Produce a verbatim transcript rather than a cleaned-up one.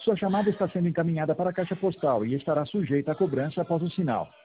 Sua chamada está sendo encaminhada para a caixa postal e estará sujeita a cobrança após o sinal.